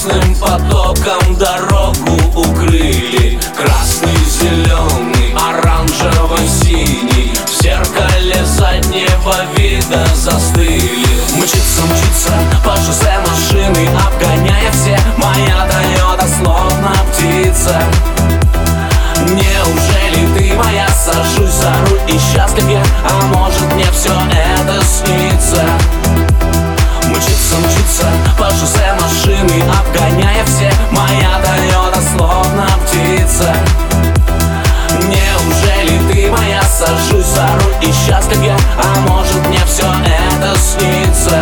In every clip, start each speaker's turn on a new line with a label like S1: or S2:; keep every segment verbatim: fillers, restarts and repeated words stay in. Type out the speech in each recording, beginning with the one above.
S1: красным потоком дорогу укрыли. Красный, зеленый, оранжевый, синий в зеркале заднего вида застыли. Мчится, мчится по шоссе машины, обгоняя все. Моя Тойота словно птица. Неужели ты моя? Сажусь за руль и счастлив я, а может мне все это снится? Мчится, мчится по шоссе машины, обгоняя все. Моя Тойота словно птица. Неужели ты моя? Сажусь за руль и счастлив я, а может мне все это снится?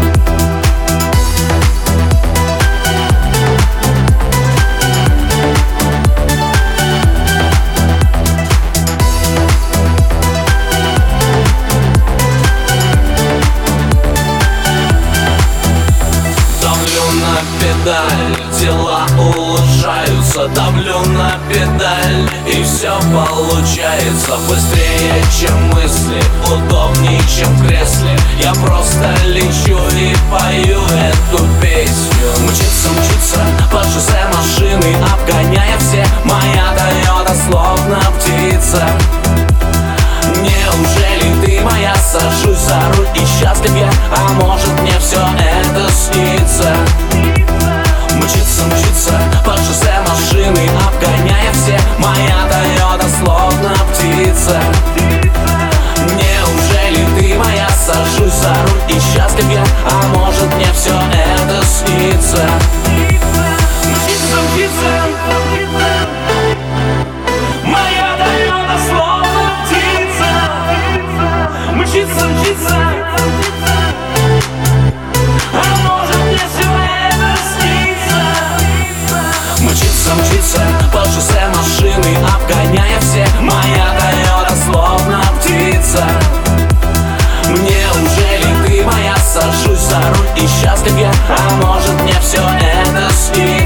S1: Дела улучшаются, давлю на педаль, и все получается быстрее, чем мысли, удобнее, чем в кресле. Я просто лечу и пою эту песню. Мчится, мчится по шоссе машины, обгоняя все. Моя Тойота словно птица. Неужели ты моя? Сажусь за руль и счастлив я, а может мне все это снится? Мчится, мчится по шоссе машины, обгоняя все. Моя Тойота словно птица. Неужели ты моя? Сажусь за руль и счастлив я, а может мне все это снится? Мчится, мчится моя Тойота словно птица. Мчится, мчится, а может мне все это снится? Мчится, мчится по шоссе машины, обгоняя все. Моя Тойота словно птица. Неужели ты моя? Сажусь за руль и счастлив я, а может мне все это снится?